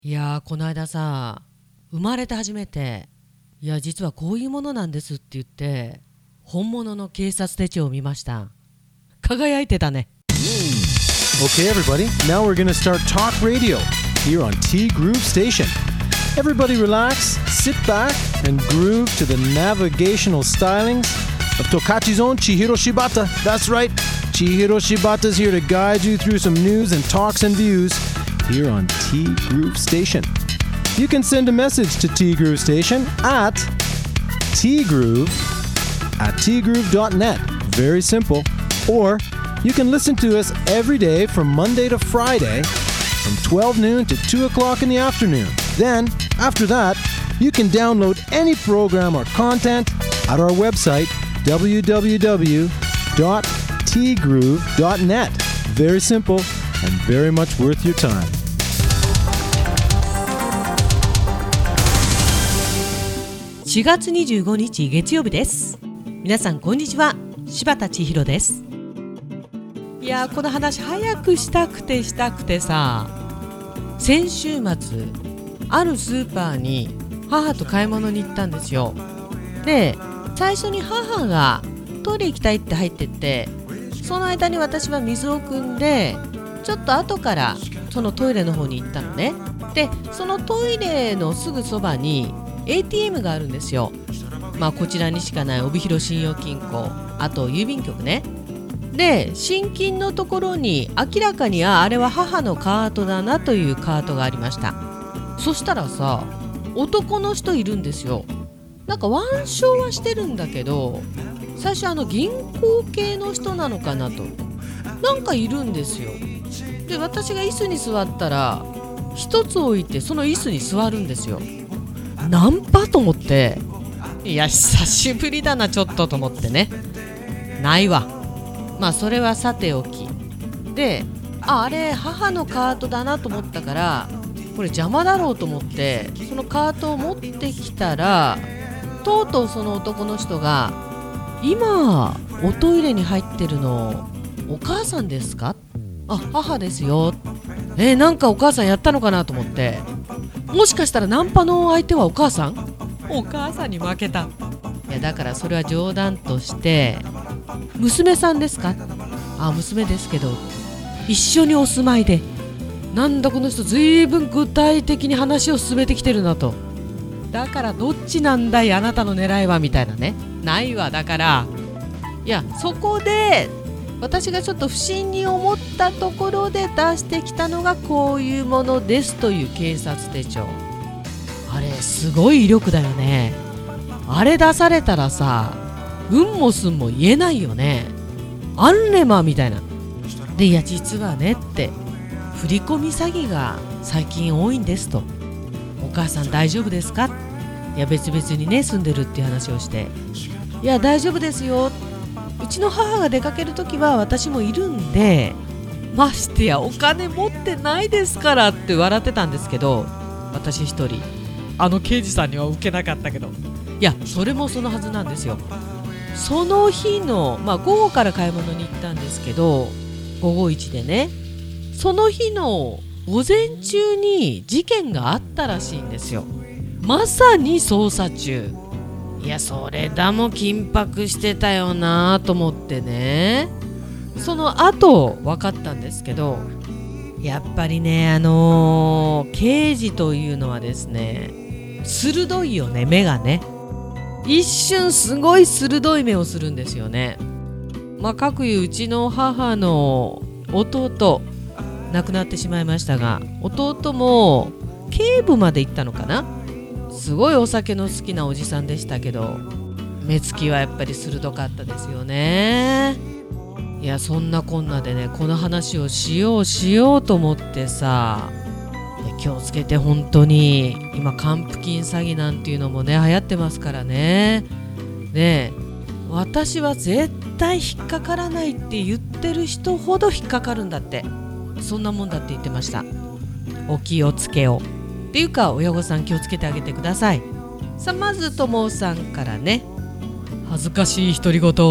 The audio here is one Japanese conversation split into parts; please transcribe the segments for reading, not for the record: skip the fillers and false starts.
いやー、この間さ、生まれて初めて、いや実はこういうものなんですって言って本物の警察手帳を見ました。輝いてたね。 Okay, everybody, now we're gonna start talk radio here on T Groove Station. Everybody relax, sit back, and groove to the navigational stylings of Tokachi's own Chihiro Shibata. That's right, Chihiro Shibata's here to guide you through some news and talks and views here on T Groove Station. You can send a message to T Groove Station at tgroove@tgroove.net. Very simple. Or you can listen to us every day from Monday to Friday from 12 noon to 2 o'clock in the afternoon. Then, after that, you can download any program or content at our website, www.tgroove.net. Very simple and very much worth your time. 4月25日月曜日です。皆さんこんにちは、柴田千尋です。いやー、この話早くしたくてさ、先週末あるスーパーに母と買い物に行ったんですよ。で、最初に母がトイレ行きたいって入ってって、その間に私は水を汲んでちょっと後からそのトイレの方に行ったのね。で、そのトイレのすぐそばに ATM があるんですよ。こちらにしかない帯広信用金庫、あと郵便局ね。で、新金のところに明らかにあれは母のカートだなというカートがありました。そしたらさ、男の人いるんですよ。なんか腕章はしてるんだけど、最初銀行系の人なのかなと、なんかいるんですよ。で、私が椅子に座ったら一つ置いてその椅子に座るんですよ。ナンパと思って、いや久しぶりだなちょっとと思ってね。ないわ。それはさておきで、あれ母のカートだなと思ったから、これ邪魔だろうと思ってそのカートを持ってきたら、とうとうその男の人が、今おトイレに入ってるのお母さんですか？母ですよ。なんかお母さんやったのかなと思って、もしかしたらナンパの相手はお母さん？お母さんに負けた。いやだからそれは冗談として、娘さんですか？娘ですけど一緒にお住まいで。なんだこの人、ずいぶん具体的に話を進めてきてるなと。だからどっちなんだいあなたの狙いはみたいなね。ないわ。だからいや、そこで私がちょっと不審に思ったところで出してきたのがこういうものですという警察手帳。あれすごい威力だよね。あれ出されたらさ、うんもすんも言えないよね。アンレマみたいな。で、いや実はねって、振り込み詐欺が最近多いんですと。お母さん大丈夫ですか？いや別々にね住んでるっていう話をして、いや大丈夫ですよ、うちの母が出かけるときは私もいるんで、ましてやお金持ってないですからって笑ってたんですけど、私一人刑事さんには受けなかったけど、いやそれもそのはずなんですよ。その日の、午後から買い物に行ったんですけど、午後1でね、その日の午前中に事件があったらしいんですよ。まさに捜査中。いやそれだも緊迫してたよなと思ってね。その後分かったんですけど、やっぱりね、刑事というのはですね、鋭いよね、目がね。一瞬すごい鋭い目をするんですよね。かくいううちの母の弟、亡くなってしまいましたが、弟も警部まで行ったのかな。すごいお酒の好きなおじさんでしたけど、目つきはやっぱり鋭かったですよね。いやそんなこんなでね、この話をしようと思ってさ、気をつけて本当に。今還付金詐欺なんていうのもね流行ってますからね。ねえ、私は絶対引っかからないって言ってる人ほど引っかかるんだって、そんなもんだって言ってました。お気をつけをっていうか、親御さん気をつけてあげてください。さあ、まずともさんからね。恥ずかしい独り言。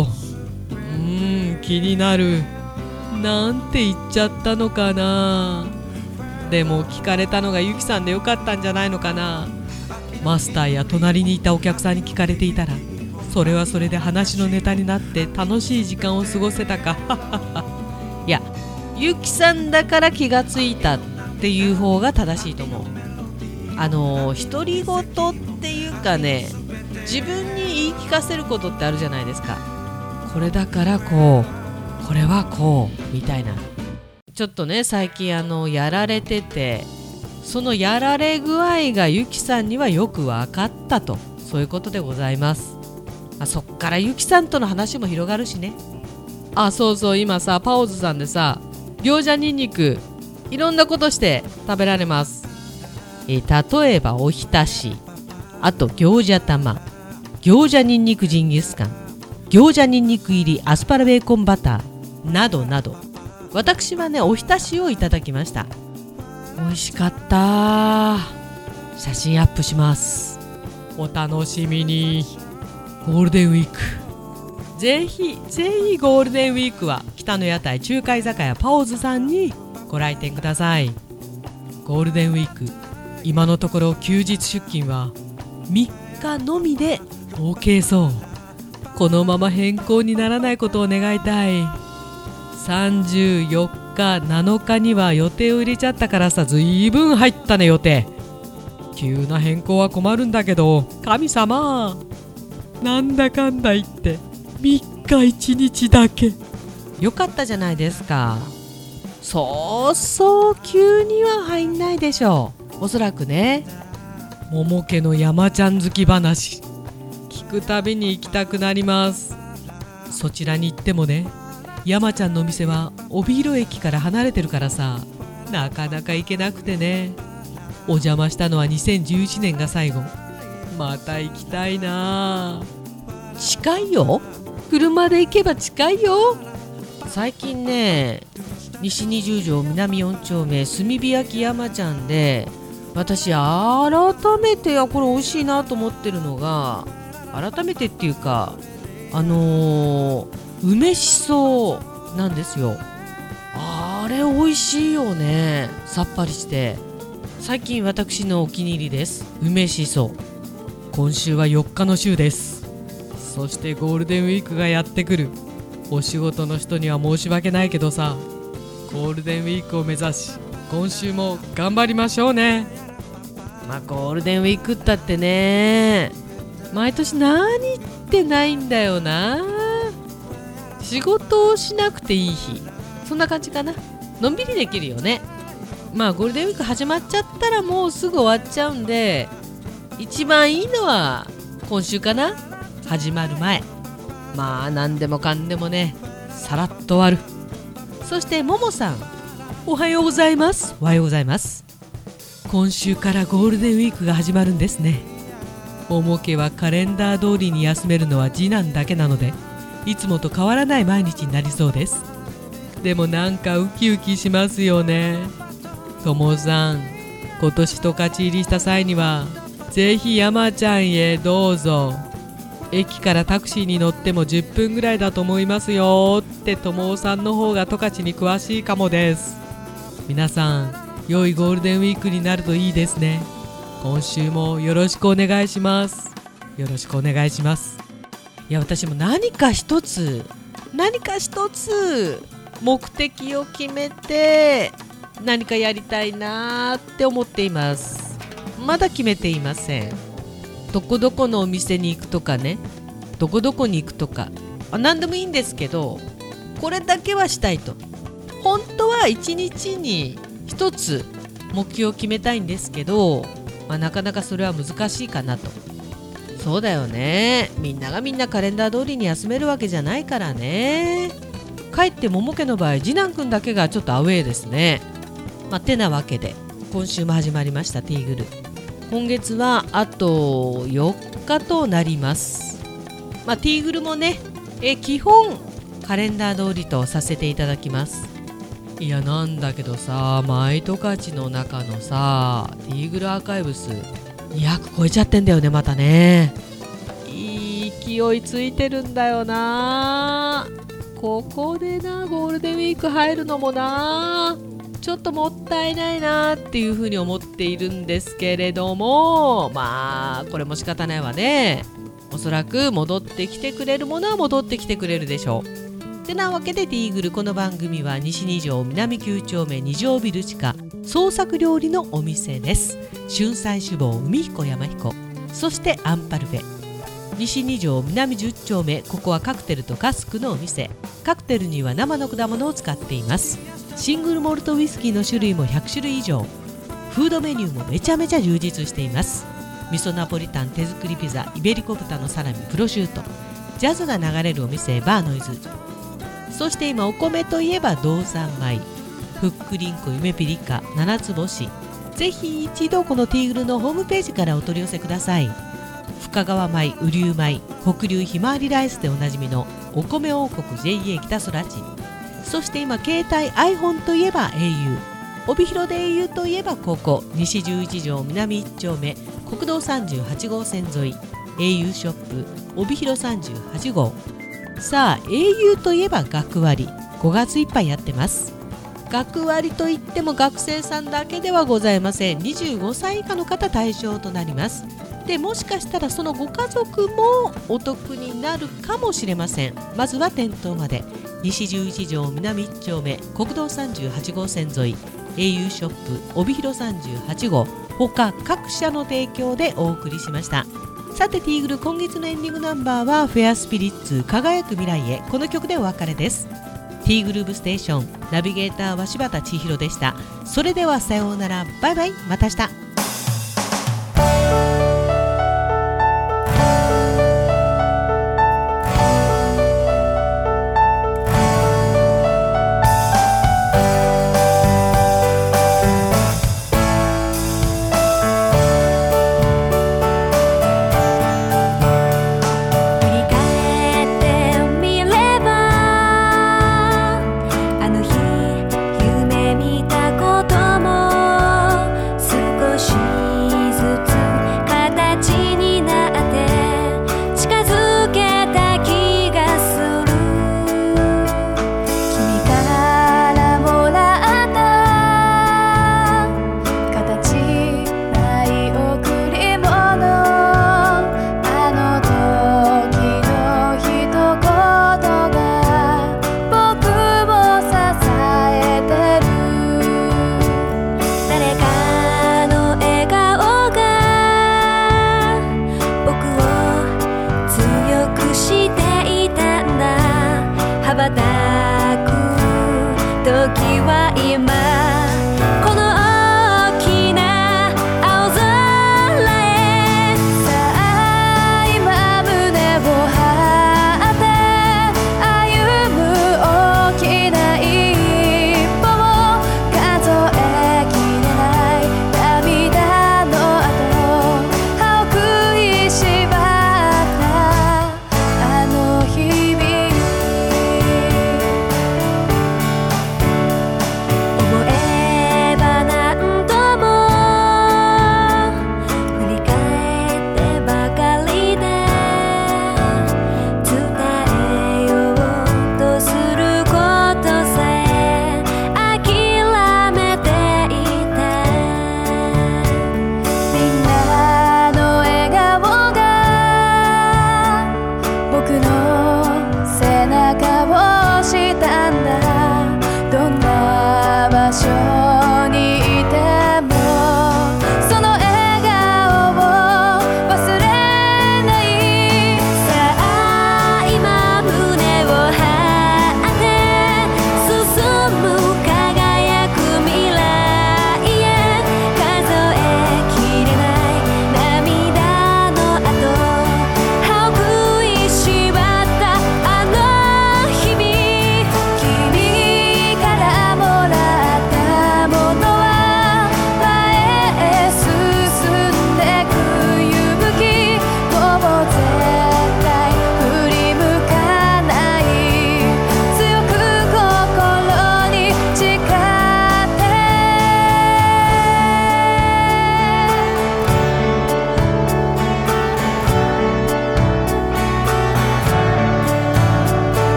気になる。なんて言っちゃったのかな。 でも聞かれたのがゆきさんでよかったんじゃないのかな。マスターや隣にいたお客さんに聞かれていたら、それはそれで話のネタになって楽しい時間を過ごせたかいや、ゆきさんだから気がついたっていう方が正しいと思う。独り言っていうかね、自分に言い聞かせることってあるじゃないですか。これだからこう、これはこうみたいな。ちょっとね、最近やられてて、そのやられ具合がゆきさんにはよく分かったと、そういうことでございます。そっからゆきさんとの話も広がるしね。そうそう、今さ、パオズさんでさ、餃子ニンニクいろんなことして食べられます。例えばおひたし、あと餃子玉、餃子ニンニクジンギスカン、餃子ニンニク入りアスパラベーコンバターなどなど、私はね、おひたしをいただきました。美味しかった。写真アップします。お楽しみに。ゴールデンウィーク、ぜひぜひゴールデンウィークは北の屋台中華居酒屋パオズさんにご来店ください。ゴールデンウィーク、今のところ休日出勤は3日のみで OK そう。このまま変更にならないことを願いたい。34日7日には予定を入れちゃったからさ、ずいぶん入ったね予定。急な変更は困るんだけど、神様、なんだかんだ言って3日1日だけ。よかったじゃないですか。そうそう急には入んないでしょう。おそらくね、桃家の山ちゃん好き話聞くたびに行きたくなります。そちらに行ってもね、山ちゃんのお店は帯広駅から離れてるからさ、なかなか行けなくてね。お邪魔したのは2011年が最後。また行きたいな。近いよ、車で行けば近いよ。最近ね、西20条南4丁目炭火焼き山ちゃんで、私改めてこれ美味しいなと思ってるのが、改めてっていうか梅しそなんですよ。あれ美味しいよね、さっぱりして。最近私のお気に入りです、梅しそ。今週は4日の週です。そしてゴールデンウィークがやってくる。お仕事の人には申し訳ないけどさ、ゴールデンウィークを目指し今週も頑張りましょうね。ゴールデンウィークったってね、毎年何ってないんだよな。仕事をしなくていい日、そんな感じかな。のんびりできるよね。ゴールデンウィーク始まっちゃったらもうすぐ終わっちゃうんで、一番いいのは今週かな。始まる前、何でもかんでもね、さらっと終わる。そしてももさん、おはようございます。おはようございます。今週からゴールデンウィークが始まるんですね。もも家はカレンダー通りに休めるのは次男だけなので、いつもと変わらない毎日になりそうです。でもなんかウキウキしますよね。ともさん、今年十勝入りした際にはぜひ山ちゃんへどうぞ。駅からタクシーに乗っても10分ぐらいだと思いますよってともさんの方が十勝に詳しいかもです。皆さん、良いゴールデンウィークになるといいですね。今週もよろしくお願いします。よろしくお願いします。いや、私も何か一つ目的を決めて何かやりたいなって思っています。まだ決めていません。どこどこのお店に行くとかね、どこどこに行くとか、何でもいいんですけど、これだけはしたいと。本当は1日に1つ目標を決めたいんですけど、なかなかそれは難しいかなと。そうだよね、みんながみんなカレンダー通りに休めるわけじゃないからね。かえって桃家の場合、次男くんだけがちょっとアウェーですね。てなわけで今週も始まりましたティーグル。今月はあと4日となります。ティーグルもね、基本カレンダー通りとさせていただきます。いや、なんだけどさ、マイトカチの中のさ、ティーグルアーカイブス200超えちゃってんだよね、またね。いい勢いついてるんだよな。ここでな、ゴールデンウィーク入るのもな、ちょっともっったいないなっていうふうに思っているんですけれども、これも仕方ないわね。おそらく戻ってきてくれるものは戻ってきてくれるでしょう。てなわけでティーグル、この番組は西2条南9丁目2条ビル地下創作料理のお店です。春菜志望海彦山彦、そしてアンパルフェ。西2条南10丁目、ここはカクテルとカスクのお店。カクテルには生の果物を使っています。シングルモルトウイスキーの種類も100種類以上。フードメニューもめちゃめちゃ充実しています。味噌ナポリタン、手作りピザ、イベリコ豚のサラミ、プロシュート。ジャズが流れるお店、バーノイズ。そして今お米といえば道産米、ふっくりんこ、夢ピリカ、七つ星。ぜひ一度このティーグルのホームページからお取り寄せください。深川米、雨竜米、北流ひまわりライスでおなじみのお米王国 JA 北空地。そして今携帯 iPhone といえば au、 帯広で au といえばここ西11条南1丁目国道38号線沿い au ショップ帯広38号。さあ au といえば学割、5月いっぱいやってます。学割といっても学生さんだけではございません。25歳以下の方対象となります。でもしかしたらそのご家族もお得になるかもしれません。まずは店頭まで西11条南1丁目国道38号線沿い au ショップ帯広38号他各社の提供でお送りしました。さてティーグル、今月のエンディングナンバーはフェアスピリッツ輝く未来へ、この曲でお別れです。ティーグルーブステーションナビゲーターは柴田千尋でした。それではさようなら、バイバイ、また明日。